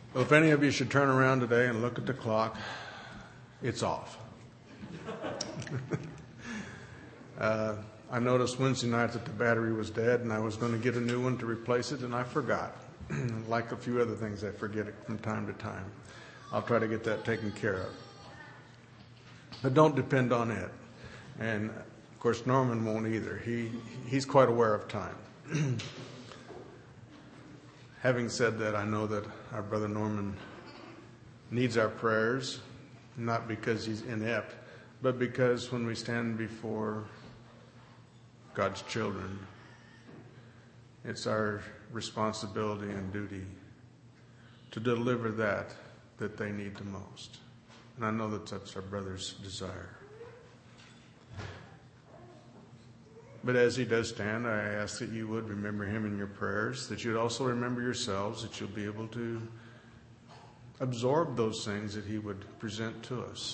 Well, if any of you should turn around today and look at the clock, it's off. I noticed Wednesday night that the battery was dead, and I was going to get a new one to replace it, and I forgot. Like a few other things, I forget it from time to time. I'll try to get that taken care of. But don't depend on it. And, of course, Norman won't either. He's quite aware of time. Having said that, I know that our brother Norman needs our prayers, not because he's inept, but because when we stand before God's children, it's our responsibility and duty to deliver that they need the most. And I know that that's our brother's desire. But as he does stand, I ask that you would remember him in your prayers, that you'd also remember yourselves, that you'll be able to absorb those things that he would present to us.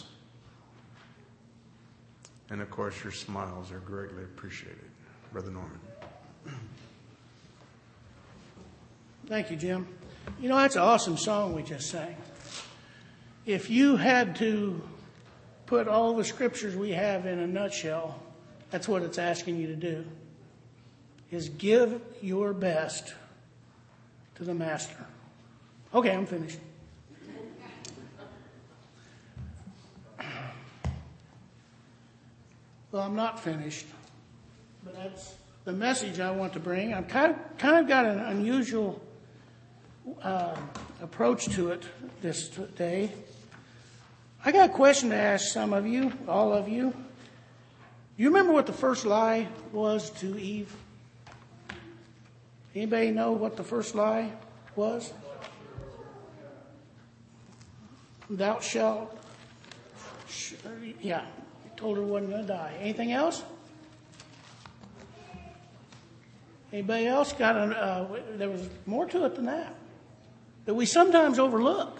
And of course, your smiles are greatly appreciated. Brother Norman. Thank you, Jim. You know, that's an awesome song we just sang. If you had to put all the scriptures we have in a nutshell, that's what it's asking you to do, is give your best to the Master. Okay, I'm finished. Well, I'm not finished, but that's the message I want to bring. I've kind of got an unusual approach to it this day. I got a question to ask some of you, all of you. Do you remember what the first lie was to Eve? Anybody know what the first lie was? Thou shalt. Yeah, told her wasn't going to die. Anything else? Anybody else got there was more to it than that we sometimes overlook.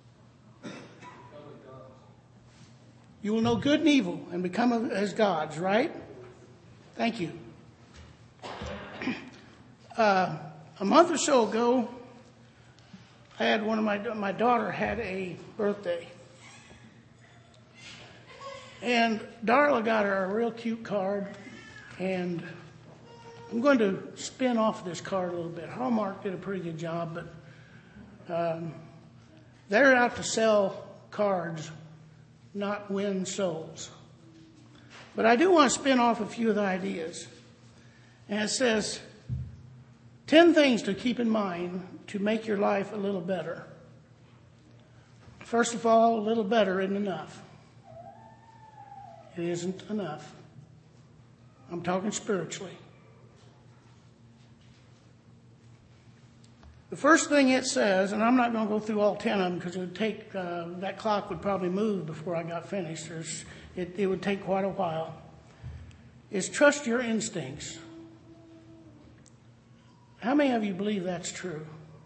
You will know good and evil and become as gods, right? Thank you. A month or so ago, I had my daughter had a birthday. And Darla got her a real cute card, and I'm going to spin off this card a little bit. Hallmark did a pretty good job, but they're out to sell cards, not win souls. But I do want to spin off a few of the ideas. And it says, 10 things to keep in mind to make your life a little better. First of all, a little better isn't enough. It isn't enough. I'm talking spiritually. The first thing it says, and I'm not going to go through all 10 of them because it would take, that clock would probably move before I got finished. It would take quite a while, is trust your instincts. How many of you believe that's true?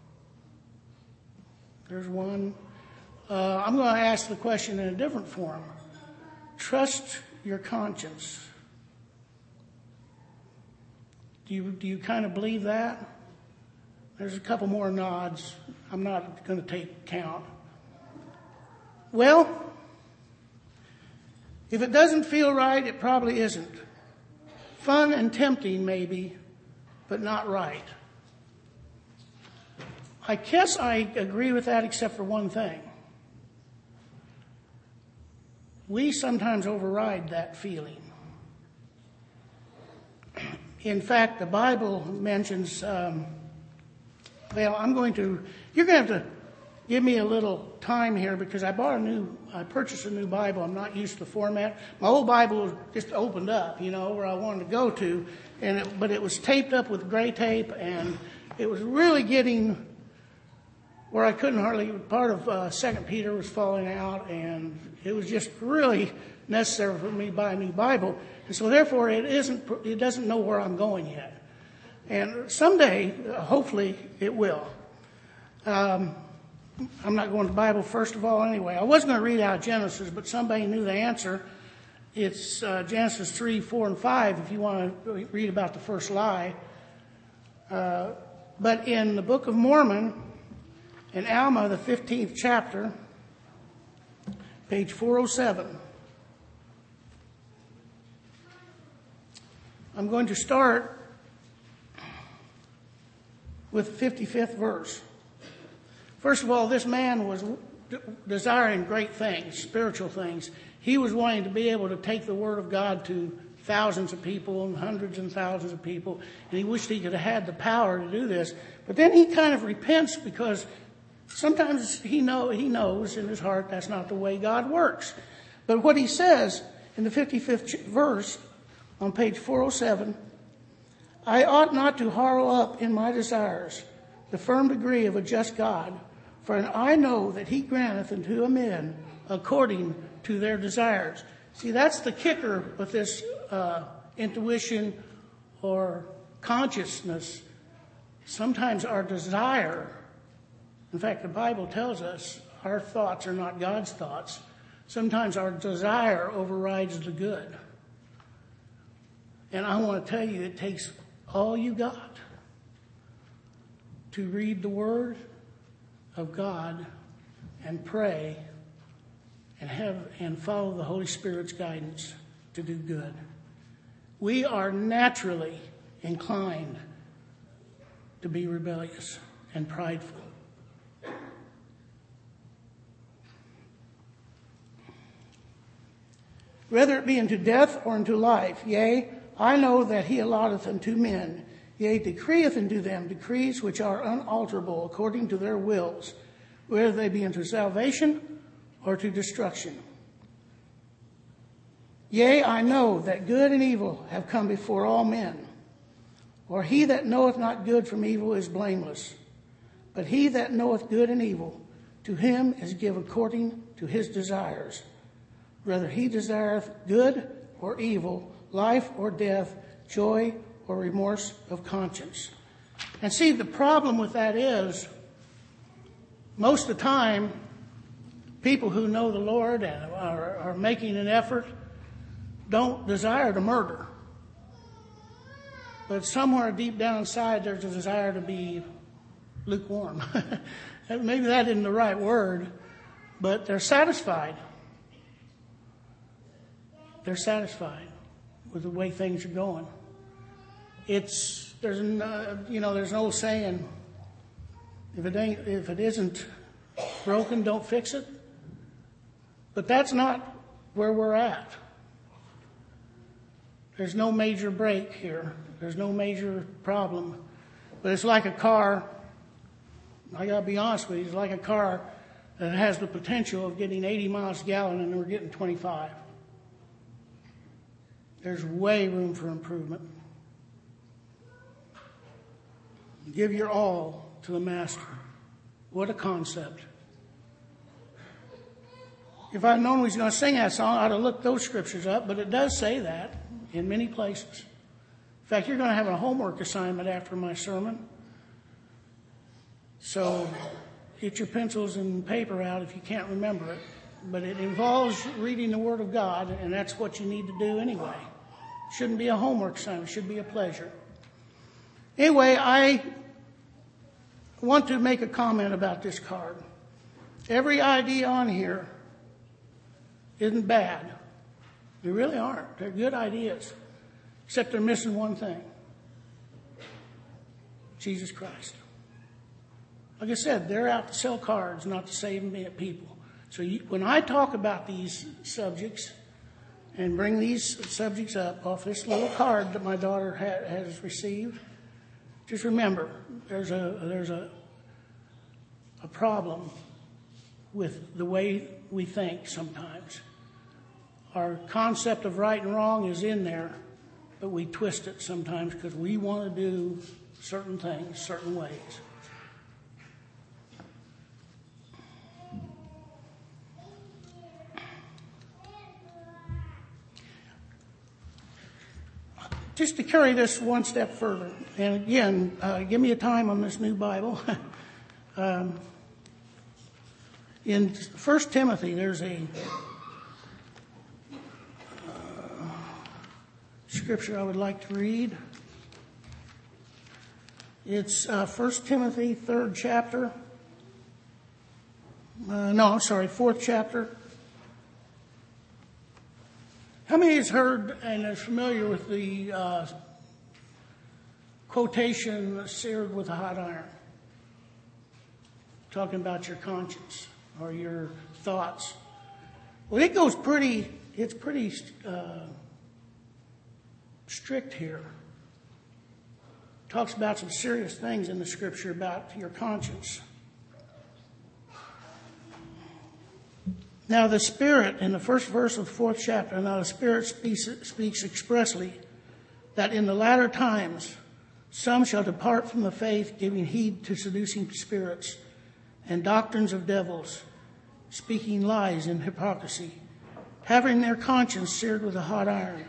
There's one. I'm going to ask the question in a different form. Trust your conscience. Do you kind of believe that? There's a couple more nods. I'm not going to take count. Well, if it doesn't feel right, it probably isn't. Fun and tempting, maybe, but not right. I guess I agree with that except for one thing. We sometimes override that feeling. In fact, the Bible mentions... you're going to have to give me a little time here because I purchased a new Bible. I'm not used to the format. My old Bible just opened up, where I wanted to go to, but it was taped up with gray tape, and it was really getting where I couldn't hardly, part of 2 Peter was falling out, and it was just really necessary for me to buy a new Bible. And so therefore it doesn't know where I'm going yet. And someday, hopefully, it will. I'm not going to the Bible first of all anyway. I was going to read out Genesis, but somebody knew the answer. It's Genesis 3, 4, and 5 if you want to read about the first lie. But in the Book of Mormon in Alma, the 15th chapter, page 407. I'm going to start with the 55th verse. First of all, this man was desiring great things, spiritual things. He was wanting to be able to take the Word of God to thousands of people and hundreds and thousands of people, and he wished he could have had the power to do this. But then he kind of repents because sometimes he knows in his heart that's not the way God works. But what he says in the 55th verse on page 407, I ought not to harrow up in my desires the firm degree of a just God, for I know that he granteth unto a men according to their desires. See, that's the kicker with this intuition or consciousness. Sometimes our desire, in fact, the Bible tells us our thoughts are not God's thoughts. Sometimes our desire overrides the good. And I want to tell you, it takes all you got to read the Word of God and pray and follow the Holy Spirit's guidance to do good. We are naturally inclined to be rebellious and prideful. Whether it be unto death or unto life, yea, I know that he allotteth unto men, yea, decreeth unto them decrees which are unalterable according to their wills, whether they be unto salvation or to destruction. Yea, I know that good and evil have come before all men. For he that knoweth not good from evil is blameless. But he that knoweth good and evil, to him is given according to his desires. Whether he desireth good or evil, life or death, joy or remorse of conscience. And see, the problem with that is, most of the time, people who know the Lord and are making an effort don't desire to murder. But somewhere deep down inside, there's a desire to be lukewarm. Maybe that isn't the right word, but they're satisfied. They're satisfied with the way things are going. There's an old saying, if it isn't broken, don't fix it. But that's not where we're at. There's no major break here. There's no major problem. But it's like a car. I got to be honest with you. It's like a car that has the potential of getting 80 miles a gallon and we're getting 25. There's way room for improvement. Give your all to the Master. What a concept. If I'd known he was going to sing that song, I'd have looked those scriptures up, but it does say that in many places. In fact, you're going to have a homework assignment after my sermon. So get your pencils and paper out if you can't remember it. But it involves reading the Word of God, and that's what you need to do anyway. It shouldn't be a homework assignment. It should be a pleasure. Anyway, I want to make a comment about this card. Every idea on here isn't bad. They really aren't. They're good ideas. Except they're missing one thing. Jesus Christ. Like I said, they're out to sell cards, not to save people. So when I talk about these subjects and bring these subjects up off this little card that my daughter has received, just remember, there's a problem with the way we think sometimes. Our concept of right and wrong is in there, but we twist it sometimes because we want to do certain things certain ways. Just to carry this one step further, and again, give me a time on this new Bible. In 1 Timothy, there's a scripture I would like to read. It's 1 Timothy, 3rd chapter, 4th chapter. How many has heard and is familiar with the quotation, seared with a hot iron? Talking about your conscience or your thoughts. Well, it's pretty strict here. Talks about some serious things in the scripture about your conscience. Now the Spirit, in the first verse of the 4th chapter, now the Spirit speaks expressly that in the latter times some shall depart from the faith, giving heed to seducing spirits and doctrines of devils, speaking lies in hypocrisy, having their conscience seared with a hot iron,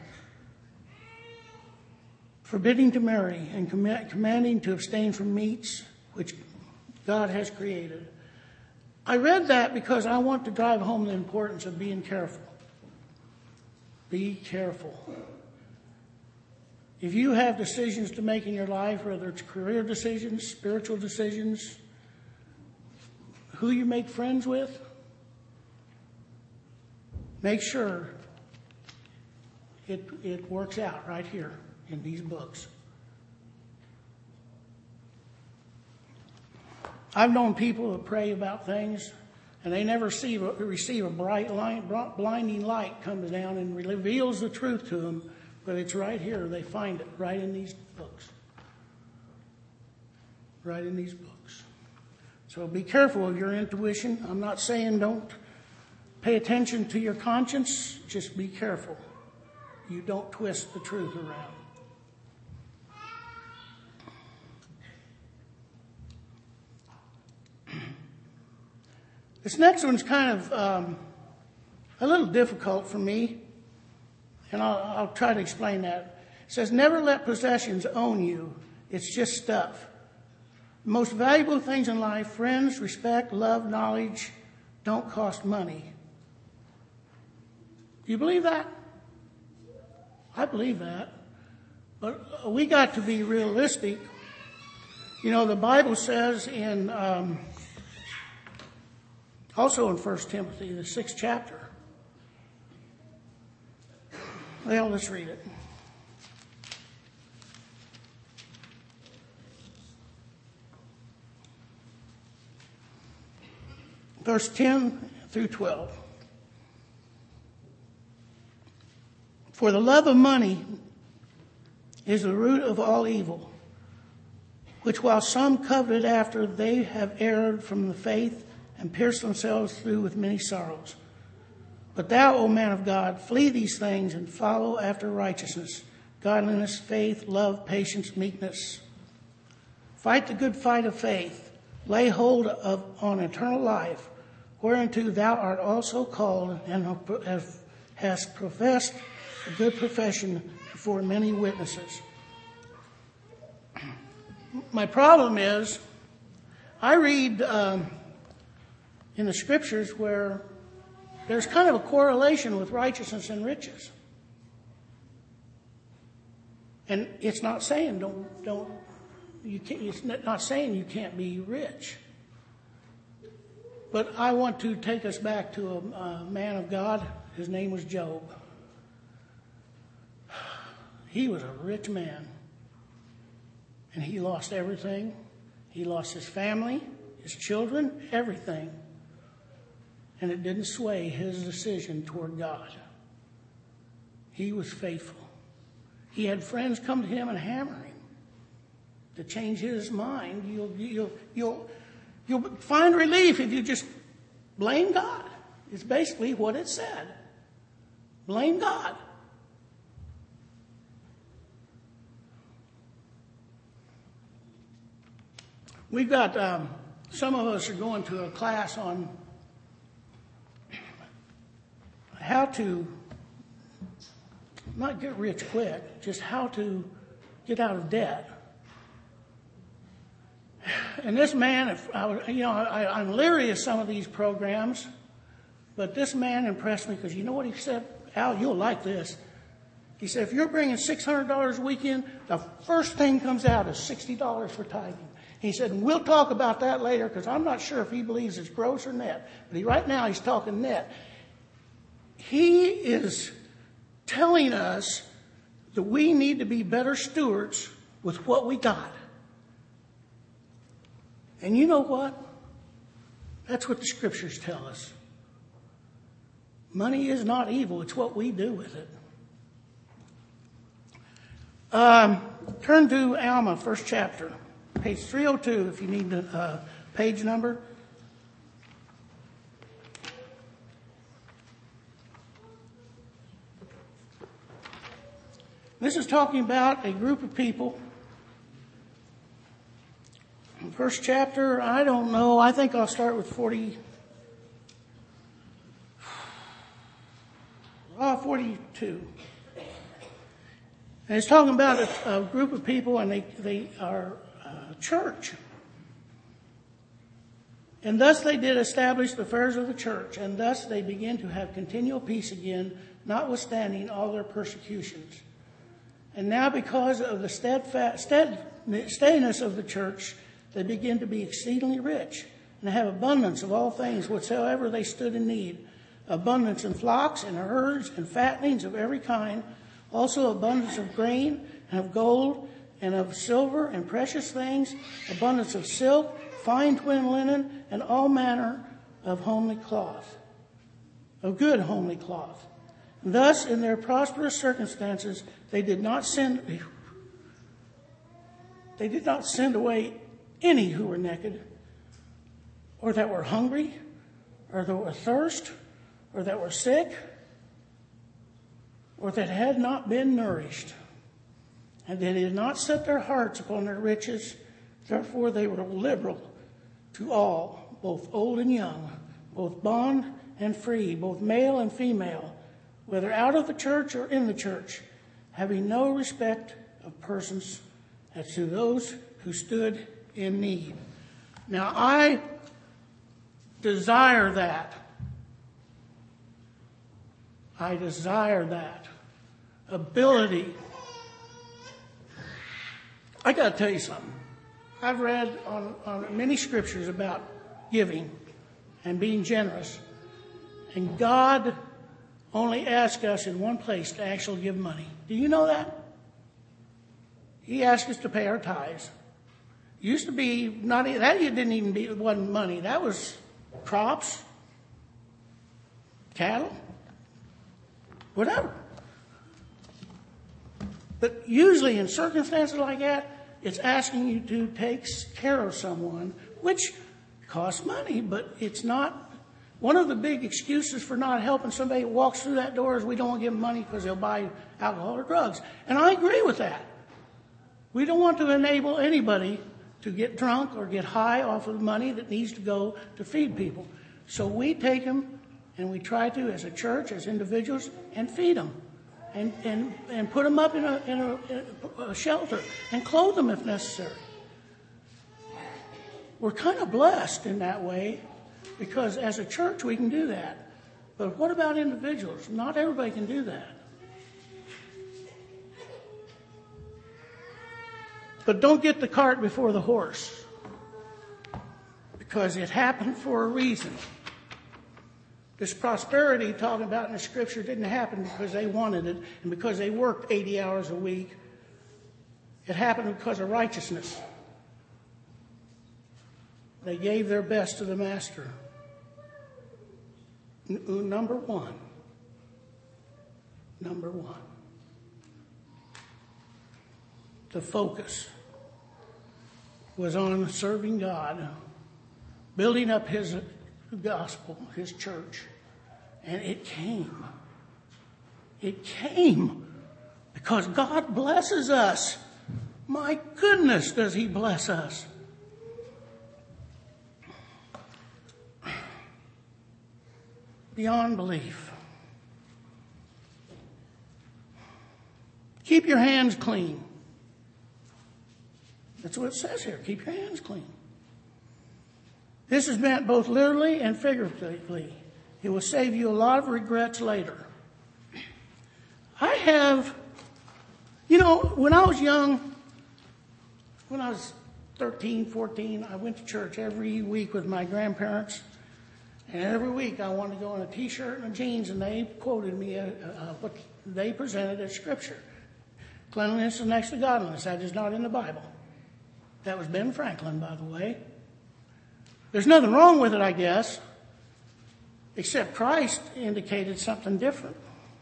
forbidding to marry and commanding to abstain from meats which God has created. I read that because I want to drive home the importance of being careful. Be careful. If you have decisions to make in your life, whether it's career decisions, spiritual decisions, who you make friends with, make sure it works out right here in these books. I've known people who pray about things and they never receive a blinding light comes down and reveals the truth to them, but it's right here. They find it right in these books. Right in these books. So be careful of your intuition. I'm not saying don't pay attention to your conscience. Just be careful. You don't twist the truth around. This next one's kind of a little difficult for me, and I'll try to explain that. It says, never let possessions own you. It's just stuff. The most valuable things in life, friends, respect, love, knowledge, don't cost money. Do you believe that? I believe that. But we got to be realistic. You know, the Bible says in... also in 1 Timothy, the 6th chapter. Well, let's read it. Verse 10 through 12. For the love of money is the root of all evil, which while some coveted after, they have erred from the faith and pierced themselves through with many sorrows. But thou, O man of God, flee these things and follow after righteousness, godliness, faith, love, patience, meekness. Fight the good fight of faith. Lay hold on eternal life, whereunto thou art also called, and hast professed a good profession before many witnesses. My problem is, I read... in the scriptures where there's kind of a correlation with righteousness and riches. And it's not saying it's not saying you can't be rich. But I want to take us back to a man of God. His name was Job. He was a rich man. And he lost everything. He lost his family, his children, everything. And it didn't sway his decision toward God. He was faithful. He had friends come to him and hammer him to change his mind. You'll find relief if you just blame God. It's basically what it said. Blame God. We've got, some of us are going to a class on how to not get rich quick, just how to get out of debt. And this man, I'm leery of some of these programs, but this man impressed me because you know what he said? Al, you'll like this. He said, if you're bringing $600 a weekend, the first thing comes out is $60 for tithing. He said, and we'll talk about that later because I'm not sure if he believes it's gross or net. But right now he's talking net. He is telling us that we need to be better stewards with what we got. And you know what? That's what the scriptures tell us. Money is not evil. It's what we do with it. Turn to Alma, first chapter, page 302, if you need the page number. This is talking about a group of people. First chapter, I don't know. I think I'll start with 42. And it's talking about a group of people, and they are a church. And thus they did establish the affairs of the church, and thus they began to have continual peace again, notwithstanding all their persecutions. And now because of the steadiness of the church, they begin to be exceedingly rich, and have abundance of all things whatsoever they stood in need. Abundance in flocks and herds and fattenings of every kind, also abundance of grain and of gold and of silver and precious things, abundance of silk, fine twin linen, and all manner of homely cloth, of good homely cloth. And thus, in their prosperous circumstances, they did not send away any who were naked, or that were hungry, or that were thirst, or that were sick, or that had not been nourished. And they did not set their hearts upon their riches. Therefore they were liberal to all, both old and young, both bond and free, both male and female, whether out of the church or in the church, having no respect of persons as to those who stood in need. Now I desire that. I desire that ability. I got to tell you something. I've read on many scriptures about giving and being generous. And God only asks us in one place to actually give money. Do you know that? He asked us to pay our tithes. Used to be not that it wasn't money. That was crops, cattle, whatever. But usually in circumstances like that, it's asking you to take care of someone, which costs money, but it's not. One of the big excuses for not helping somebody who walks through that door is we don't want to give them money because they'll buy alcohol or drugs. And I agree with that. We don't want to enable anybody to get drunk or get high off of the money that needs to go to feed people. So we take them and we try to, as a church, as individuals, and feed them. And put them up in a shelter and clothe them if necessary. We're kind of blessed in that way because as a church we can do that. But what about individuals? Not everybody can do that. But don't get the cart before the horse, because it happened for a reason. This prosperity talking about in the scripture didn't happen because they wanted it and because they worked 80 hours a week. It happened because of righteousness. They gave their best to the master. Number one. The focus was on serving God, building up his gospel, his church. And it came. It came because God blesses us. My goodness, does he bless us. Beyond belief. Keep your hands clean. That's what it says here. Keep your hands clean. This is meant both literally and figuratively. It will save you a lot of regrets later. When I was young, when I was 13, 14, I went to church every week with my grandparents. And every week I wanted to go in a T-shirt and jeans, and they quoted me what they presented as Scripture. Cleanliness is next to godliness. That is not in the Bible. That was Ben Franklin, by the way. There's nothing wrong with it, I guess, except Christ indicated something different.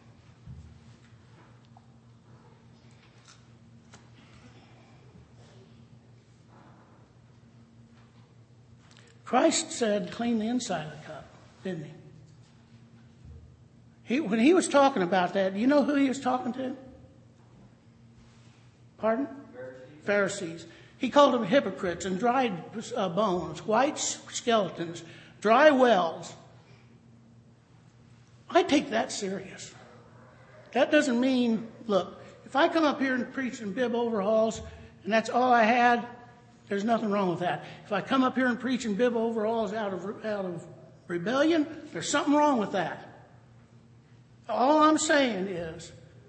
Christ said, clean the inside of the cup, didn't he? When he was talking about that, do you know who he was talking to? Pardon? Pharisees. He called them hypocrites and dried bones, white skeletons, dry wells. I take that serious. That doesn't mean, look, if I come up here and preach in bib overalls and that's all I had, there's nothing wrong with that. If I come up here and preach in bib overalls out of rebellion, there's something wrong with that. All I'm saying is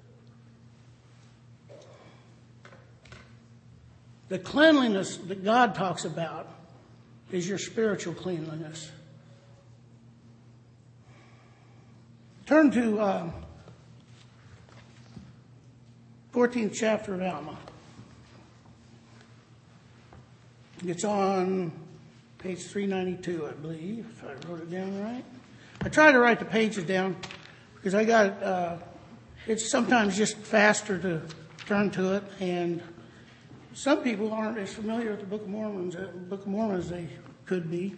the cleanliness that God talks about is your spiritual cleanliness. Turn to 14th chapter of Alma. It's on page 392, I believe, if I wrote it down right. I try to write the pages down because I got it's sometimes just faster to turn to it, and some people aren't as familiar with the Book of Mormon as they could be.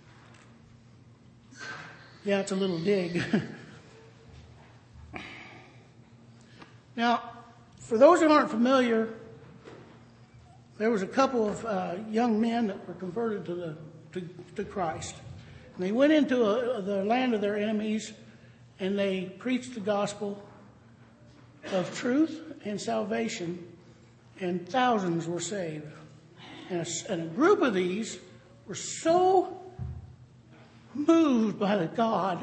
Yeah, it's a little dig. Now, for those who aren't familiar, there was a couple of young men that were converted to Christ. And they went into the land of their enemies, and they preached the gospel of truth and salvation, and thousands were saved. And a group of these were so moved by the God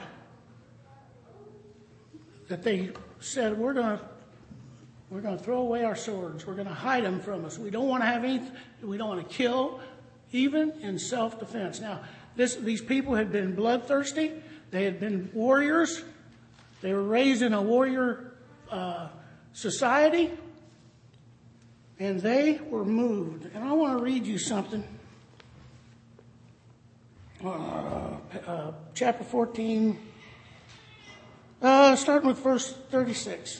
that they said, we're going to throw away our swords. We're going to hide them from us. We don't want to have anything. We don't want to kill, even in self-defense. Now, these people had been bloodthirsty. They had been warriors. They were raised in a warrior society. And they were moved. And I want to read you something. Chapter 14, starting with verse 36.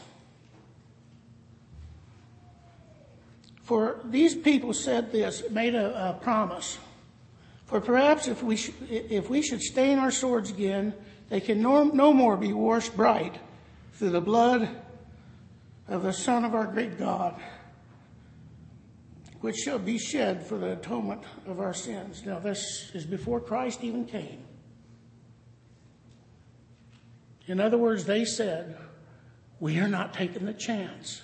For these people said this, made a promise. For perhaps if we should stain our swords again, they can no more be washed bright through the blood of the Son of our great God, which shall be shed for the atonement of our sins. Now, this is before Christ even came. In other words, they said, we are not taking the chance.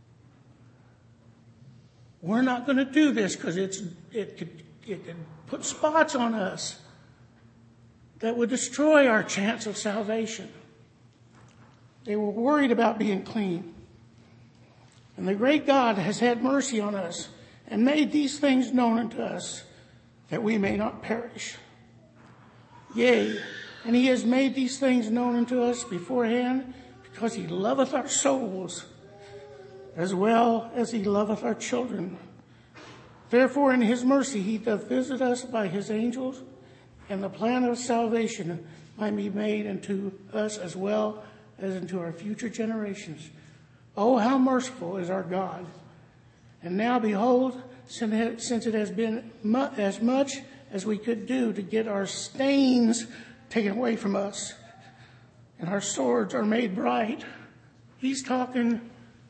We're not going to do this because it could put spots on us that would destroy our chance of salvation. They were worried about being clean. And the great God has had mercy on us and made these things known unto us, that we may not perish. Yea, and he has made these things known unto us beforehand, because he loveth our souls, as well as he loveth our children. Therefore in his mercy he doth visit us by his angels, and the plan of salvation might be made unto us as well as unto our future generations. Oh, how merciful is our God! And now behold, since it has been as much as we could do to get our stains taken away from us, and our swords are made bright. He's talking,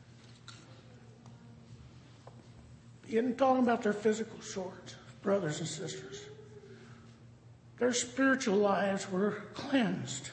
he isn't talking about their physical swords, brothers and sisters. Their spiritual lives were cleansed.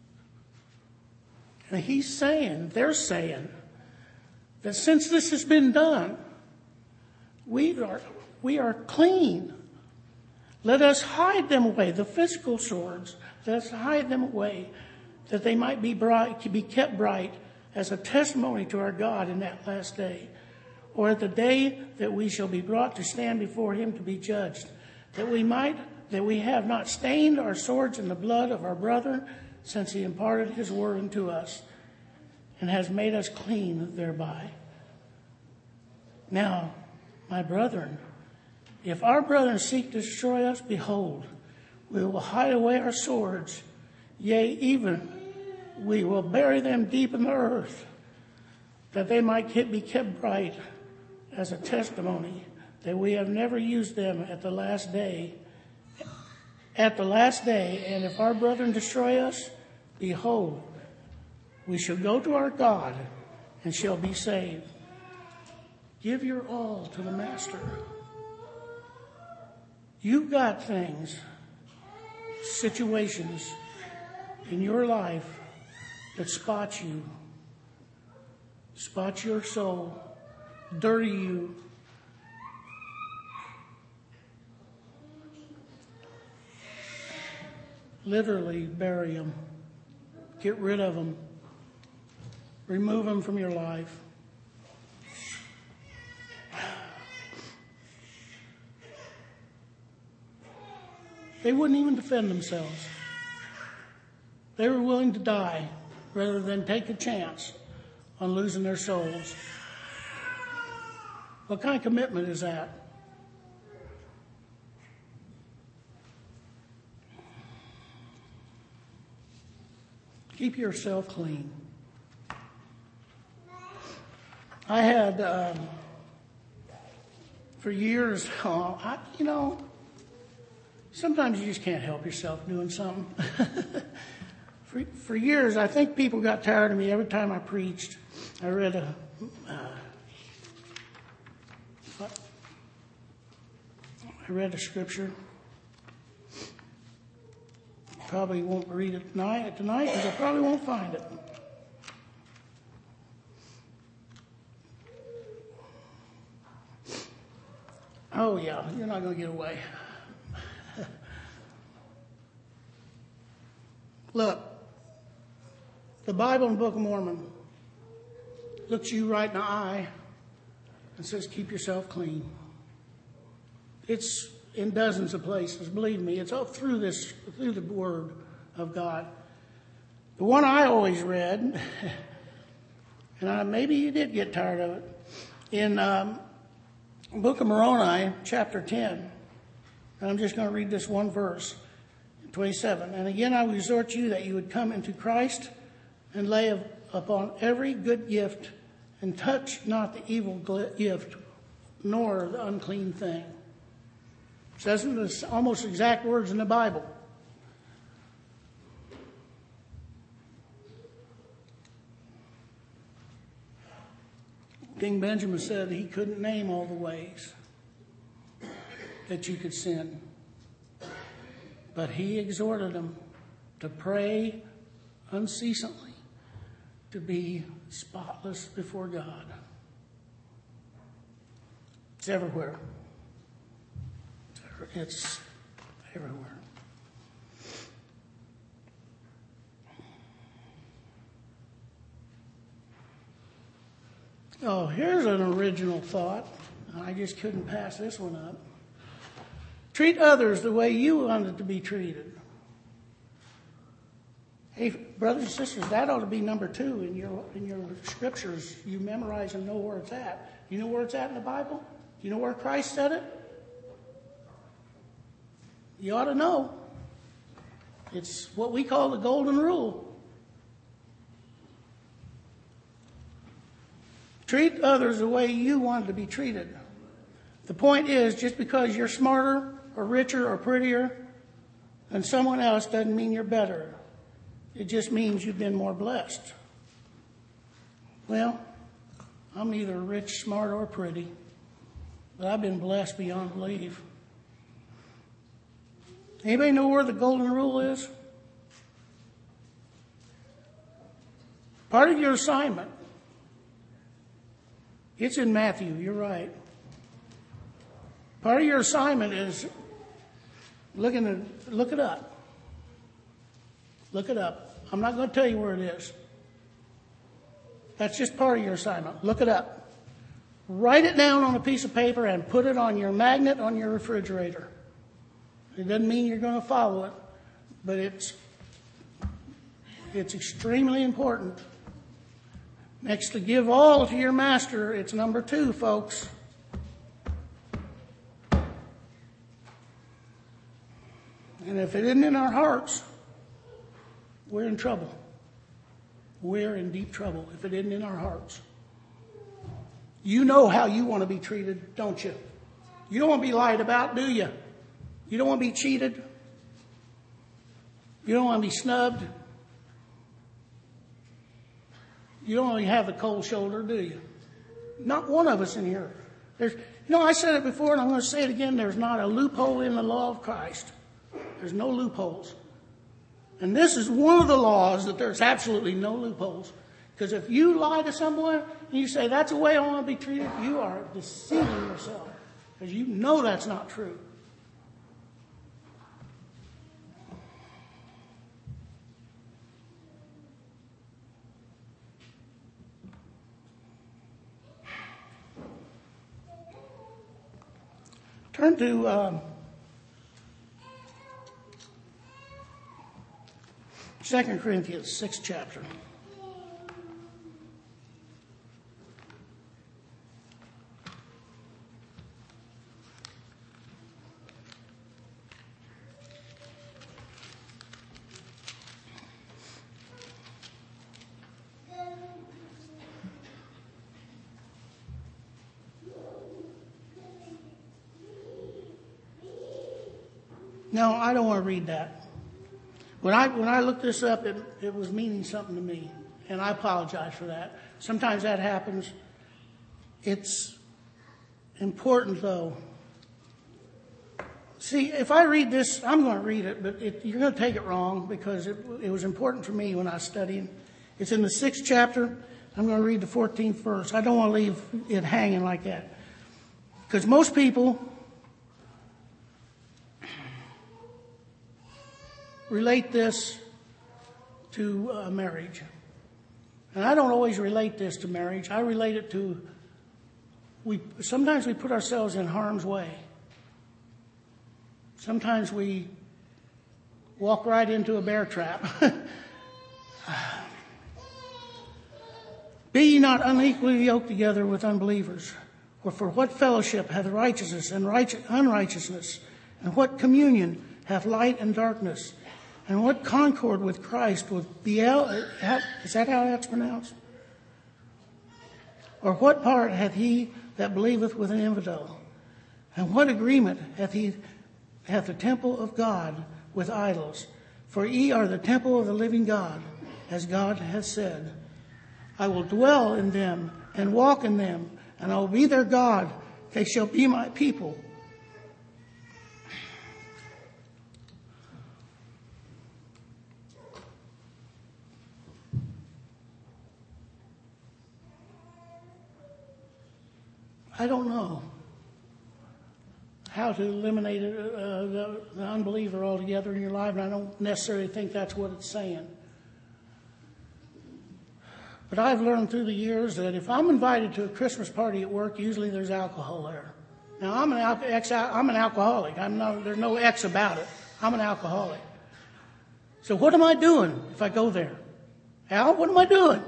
And they're saying that since this has been done, we are clean. Let us hide them away, the physical swords. Let us hide them away, that they might be bright, to be kept bright as a testimony to our God in that last day. or at the day that we shall be brought to stand before him to be judged, that we have not stained our swords in the blood of our brethren, since he imparted his word unto us, and has made us clean thereby. Now, my brethren, if our brethren seek to destroy us, behold, we will hide away our swords, yea, even we will bury them deep in the earth, that they might be kept bright as a testimony that we have never used them at the last day. At the last day, and if our brethren destroy us, behold, we shall go to our God and shall be saved. Give your all to the Master. You've got things, situations in your life that spot you, spot your soul, dirty you. Literally bury them. Get rid of them. Remove them from your life. They wouldn't even defend themselves. They were willing to die rather than take a chance on losing their souls. What kind of commitment is that? Keep yourself clean. I had, for years, sometimes you just can't help yourself doing something. For years, I think people got tired of me every time I preached. I read a scripture. Probably won't read it tonight because I probably won't find it. Oh yeah, you're not going to get away. Look, the Bible and Book of Mormon looks you right in the eye and says, keep yourself clean. It's in dozens of places, believe me. It's all through the Word of God. The one I always read, and maybe you did get tired of it, in Book of Moroni, chapter 10. And I'm just going to read this one verse, 27. And again I would exhort you that you would come into Christ and lay upon every good gift and touch not the evil gift nor the unclean thing. It says in the almost exact words in the Bible. King Benjamin said he couldn't name all the ways that you could sin. But he exhorted them to pray unceasingly, to be spotless before God. It's everywhere. It's everywhere. Oh, here's an original thought. I just couldn't pass this one up. Treat others the way you wanted to be treated. Hey, brothers and sisters, that ought to be number 2 in your scriptures. You memorize and know where it's at. You know where it's at in the Bible? You know where Christ said it? You ought to know. It's what we call the golden rule. Treat others the way you want to be treated. The point is, just because you're smarter or richer or prettier than someone else doesn't mean you're better. It just means you've been more blessed. Well, I'm neither rich, smart, or pretty, but I've been blessed beyond belief. Anybody know where the golden rule is? Part of your assignment. It's in Matthew, you're right. Part of your assignment is look it up. Look it up. I'm not going to tell you where it is. That's just part of your assignment. Look it up. Write it down on a piece of paper and put it on your magnet on your refrigerator. It doesn't mean you're going to follow it, but it's extremely important. Next to give all to your master, it's number 2, folks. And if it isn't in our hearts, we're in trouble. We're in deep trouble if it isn't in our hearts. You know how you want to be treated, don't you? You don't want to be lied about, do you? You don't want to be cheated. You don't want to be snubbed. You don't want to have the cold shoulder, do you? Not one of us in here. I said it before and I'm going to say it again. There's not a loophole in the law of Christ. There's no loopholes. And this is one of the laws that there's absolutely no loopholes. Because if you lie to someone and you say, that's the way I want to be treated, you are deceiving yourself. Because you know that's not true. Turn to 2 Corinthians, 6th chapter. No, I don't want to read that. When I looked this up, it was meaning something to me, and I apologize for that. Sometimes that happens. It's important, though. See, if I read this, I'm going to read it, but you're going to take it wrong because it was important for me when I was studying. It's in the 6th chapter. I'm going to read the 14th verse. I don't want to leave it hanging like that. Because most people relate this to marriage. And I don't always relate this to marriage. I relate it to, sometimes we put ourselves in harm's way. Sometimes we walk right into a bear trap. Be ye not unequally yoked together with unbelievers. For what fellowship hath righteousness and unrighteousness? And what communion hath light and darkness? And what concord with Christ with Beel? Is that how that's pronounced? Or what part hath he that believeth with an infidel? And what agreement hath the temple of God with idols? For ye are the temple of the living God, as God hath said, I will dwell in them and walk in them, and I will be their God. They shall be my people. I don't know how to eliminate the unbeliever altogether in your life, and I don't necessarily think that's what it's saying. But I've learned through the years that if I'm invited to a Christmas party at work, usually there's alcohol there. Now, I'm an alcoholic. There's no X about it. I'm an alcoholic. So what am I doing if I go there? Al, what am I doing?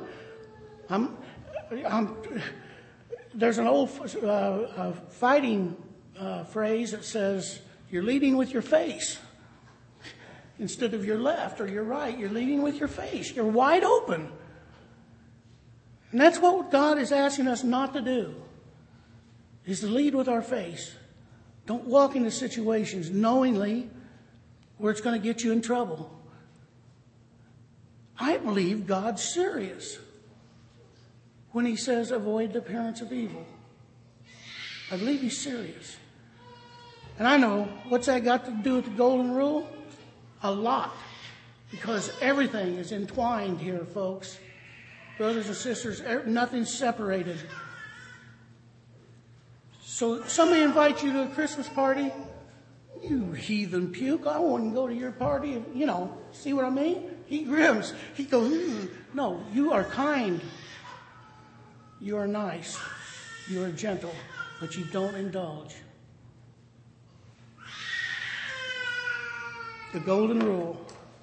There's an old fighting phrase that says, you're leading with your face. Instead of your left or your right, you're leading with your face. You're wide open. And that's what God is asking us not to do, is to lead with our face. Don't walk into situations knowingly where it's going to get you in trouble. I believe God's serious when he says avoid the appearance of evil. I believe he's serious. And I know, what's that got to do with the golden rule? A lot. Because everything is entwined here, folks. Brothers and sisters, nothing's separated. So somebody invites you to a Christmas party, you heathen puke, I wouldn't go to your party. See what I mean? He grims. He goes, No, you are kind. You are nice. You are gentle, but you don't indulge. The golden rule.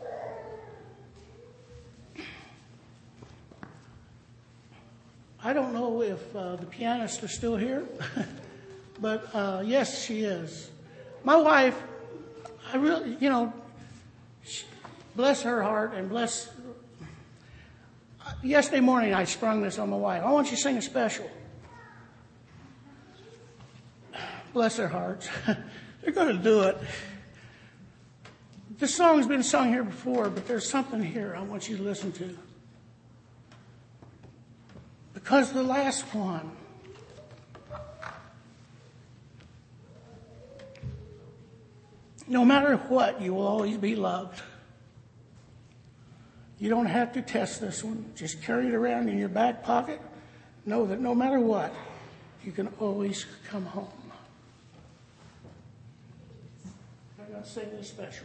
I don't know if the pianist is still here, but yes, she is. My wife, I really, bless her heart and bless. Yesterday morning I sprung this on my wife. I want you to sing a special. Bless their hearts. They're going to do it. This song's been sung here before, but there's something here I want you to listen to. Because the last one, no matter what, you will always be loved. You don't have to test this one. Just carry it around in your back pocket. Know that no matter what, you can always come home. I'm going to sing this special.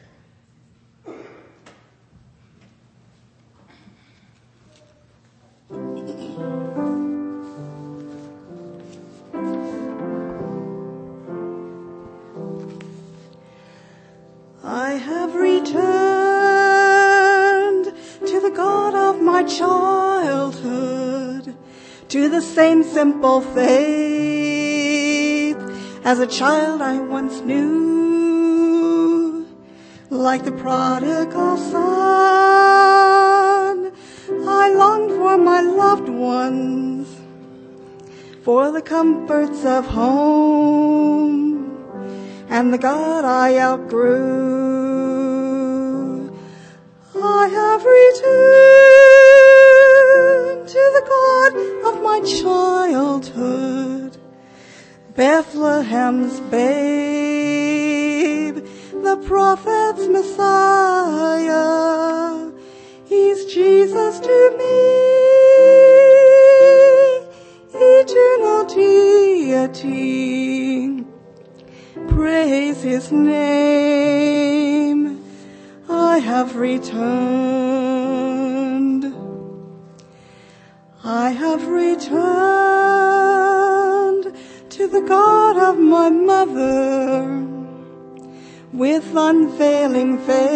I have returned to the God of my childhood, to the same simple faith as a child I once knew. Like the prodigal son, I longed for my loved ones, for the comforts of home, and the God I outgrew. I have returned to the God of my childhood, Bethlehem's babe, the prophet's Messiah. He's Jesus to me, eternal deity. Praise his name. I have returned. I have returned to the God of my mother, with unfailing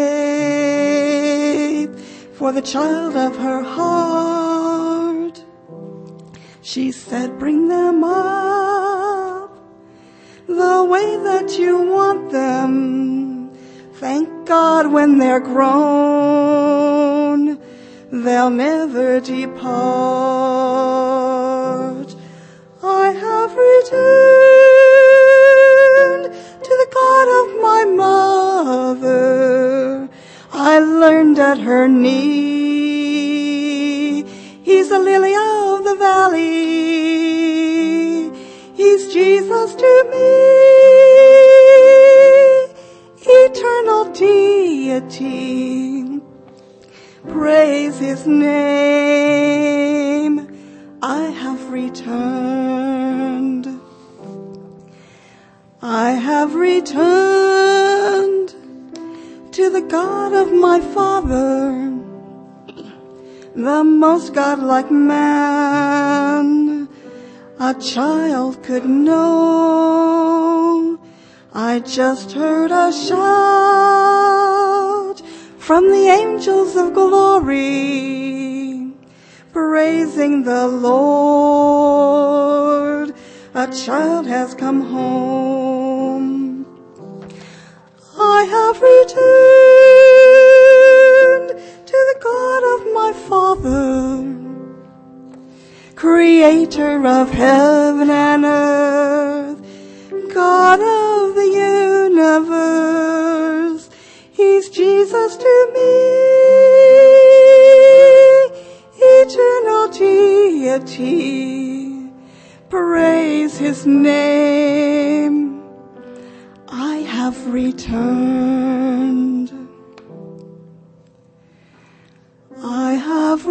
faith for the child of her heart. She said, bring them up the way that you want them. Thank God when they're grown, they'll never depart. I have returned to the God of my mother. I learned at her knee, he's the lily of the valley. He's Jesus to me, eternal deity. Praise his name. I have returned. I have returned to the God of my father, the most godlike man a child could know. I just heard a shout from the angels of glory, praising the Lord. A child has come home. I have returned to the God of my father, creator of heaven and earth, God of the universe. He's Jesus to me, eternal deity. Praise his name. I have returned. I have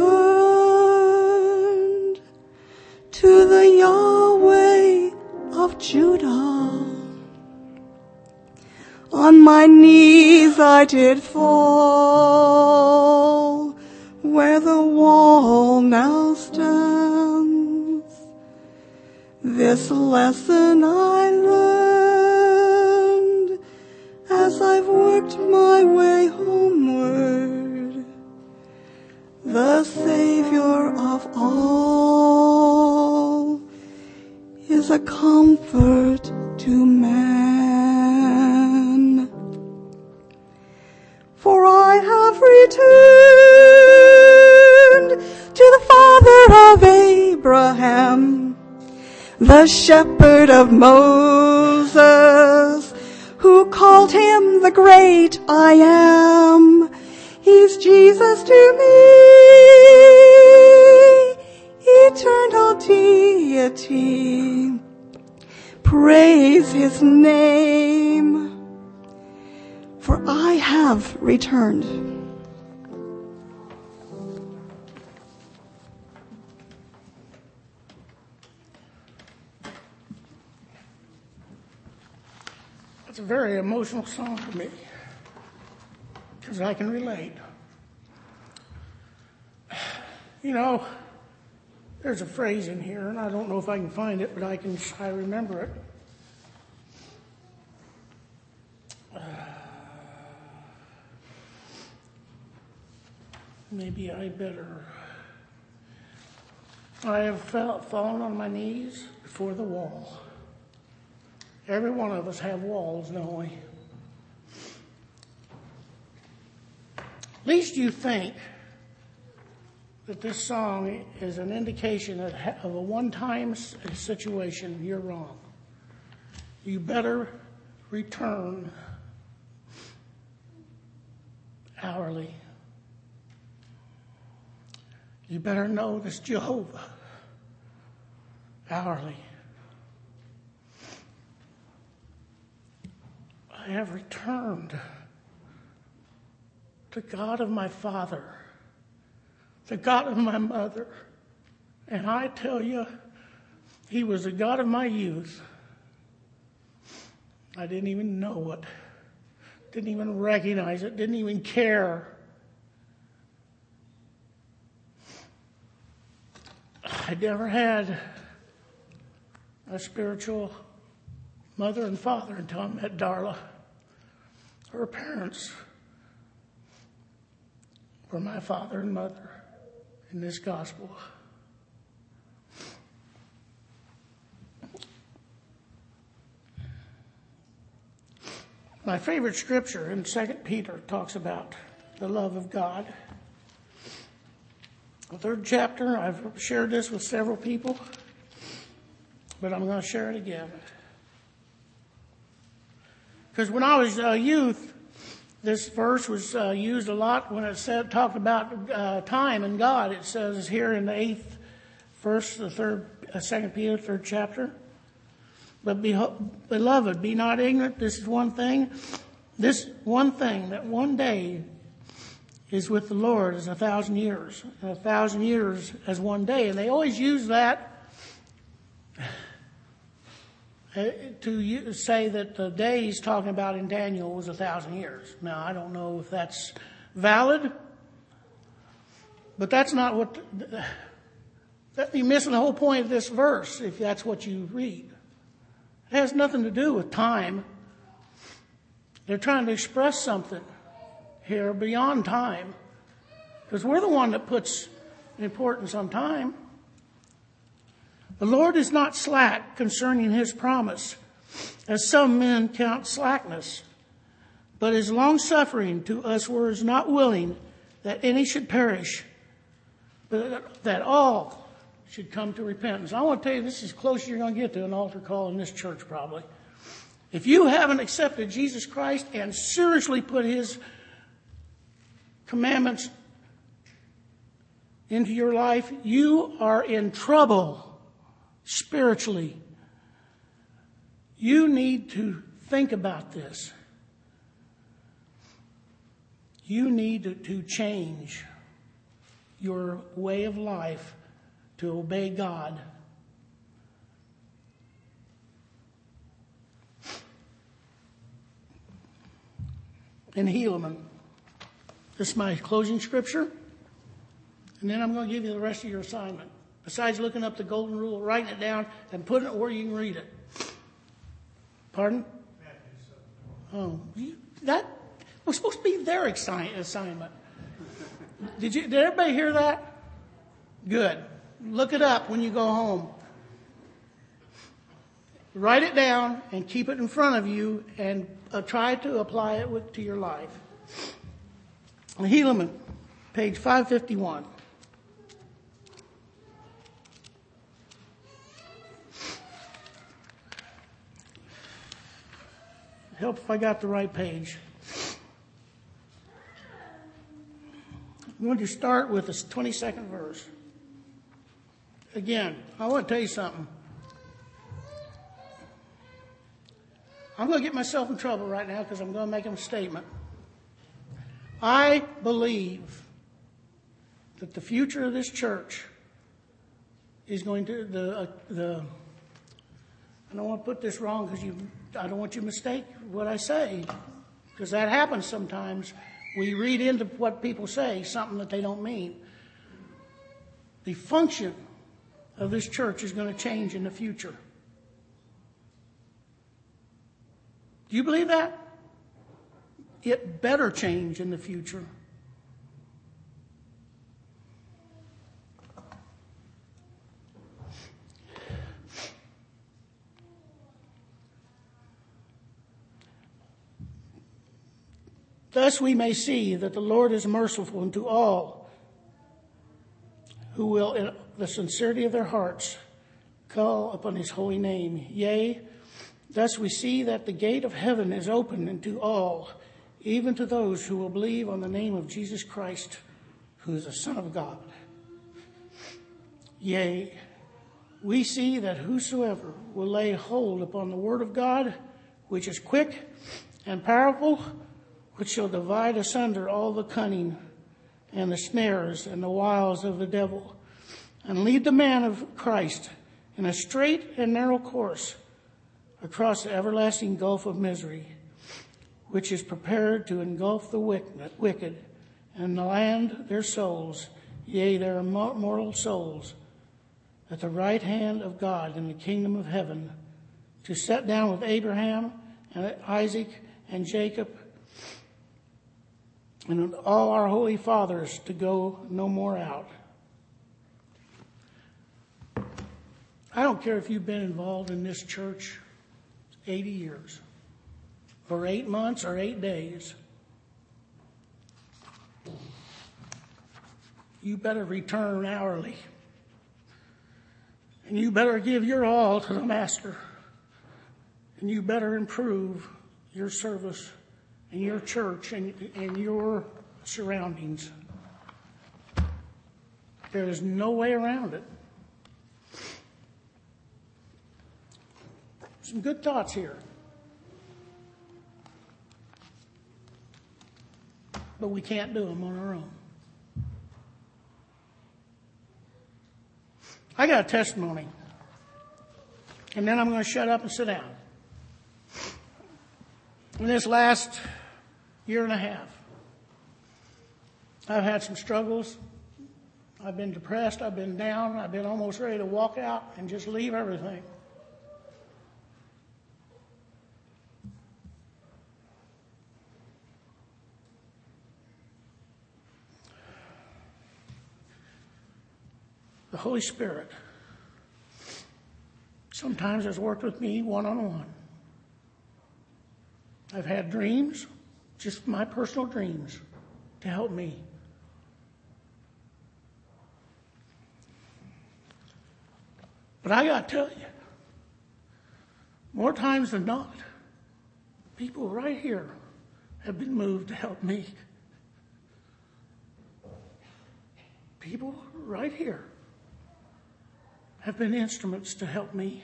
returned to the Yahweh of Judah. On my knees I did fall, where the wall now stands. This lesson I learned as I've worked my way homeward. The Savior of all is a comfort to man. For I have returned to the Father of Abraham, the shepherd of Moses, who called him the great I am. He's Jesus to me, eternal deity. Praise his name, for I have returned. It's a very emotional song for me, because I can relate. You know, there's a phrase in here, and I don't know if I can find it, but I remember it. Maybe I better. I have fallen on my knees before the wall. Every one of us have walls, don't we? At least you think that this song is an indication of a one-time situation. You're wrong. You better return hourly. You better know this Jehovah hourly. I have returned to God of my father, the God of my mother. And I tell you, he was the God of my youth. I didn't even know it, didn't even recognize it, didn't even care. I never had a spiritual mother and father until I met Darla. Her parents were my father and mother in this gospel. My favorite scripture in 2 Peter talks about the love of God. The third chapter, I've shared this with several people, but I'm going to share it again. Because when I was a youth, this verse was used a lot when it talked about time and God. It says here in the 8th verse, the 2 Peter, 3rd chapter. But beloved, be not ignorant. This is one thing. This one thing, that one day is with the Lord as 1,000 years. And 1,000 years as one day. And they always use that to say that the day he's talking about in Daniel was 1,000 years. Now, I don't know if that's valid, but that's not what... You're missing the whole point of this verse if that's what you read. It has nothing to do with time. They're trying to express something here beyond time, because we're the one that puts importance on time. The Lord is not slack concerning his promise, as some men count slackness, but is long-suffering to us, words not willing that any should perish, but that all should come to repentance. I want to tell you, this is as close as you're going to get to an altar call in this church probably. If you haven't accepted Jesus Christ and seriously put his commandments into your life, you are in trouble spiritually. You need to think about this. You need to change your way of life to obey God. In Helaman, this is my closing scripture, and then I'm going to give you the rest of your assignment. Besides looking up the golden rule, writing it down, and putting it where you can read it. Pardon? Oh, that was supposed to be their assignment. Did everybody hear that? Good. Look it up when you go home. Write it down and keep it in front of you and try to apply it to your life. Helaman, page 551. Help if I got the right page. I'm going to start with the 22nd verse. Again, I want to tell you something. I'm going to get myself in trouble right now because I'm going to make a statement. I believe that the future of this church is going to, I don't want to put this wrong because I don't want you to mistake what I say, because that happens sometimes. We read into what people say something that they don't mean. The function of this church is going to change in the future. Do you believe that? It better change in the future. Thus we may see that the Lord is merciful unto all who will, in the sincerity of their hearts, call upon his holy name. Yea, thus we see that the gate of heaven is open unto all, even to those who will believe on the name of Jesus Christ, who is the Son of God. Yea, we see that whosoever will lay hold upon the word of God, which is quick and powerful, which shall divide asunder all the cunning and the snares and the wiles of the devil, and lead the man of Christ in a straight and narrow course across the everlasting gulf of misery, which is prepared to engulf the wicked and land their souls, yea, their mortal souls, at the right hand of God in the kingdom of heaven, to set down with Abraham and Isaac and Jacob and all our holy fathers, to go no more out. I don't care if you've been involved in this church 80 years, or 8 months, or 8 days. You better return hourly. And you better give your all to the Master. And you better improve your service and your church and your surroundings. There is no way around it. Some good thoughts here. But we can't do them on our own. I got a testimony. And then I'm going to shut up and sit down. In this last year and a half, I've had some struggles. I've been depressed. I've been down. I've been almost ready to walk out and just leave everything. The Holy Spirit sometimes has worked with me one-on-one. I've had dreams, just my personal dreams, to help me. But I got to tell you, more times than not, people right here have been moved to help me. People right here have been instruments to help me.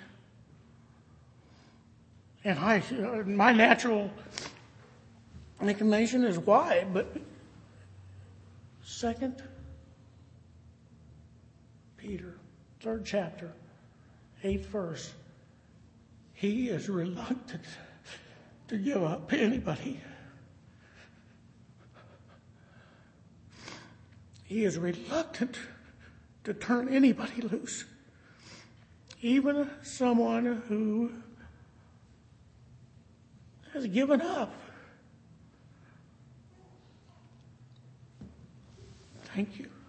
And my natural inclination is why, but 2 Peter, 3rd chapter, 8th verse, he is reluctant to give up anybody. He is reluctant to turn anybody loose, even someone who has given up. Thank you.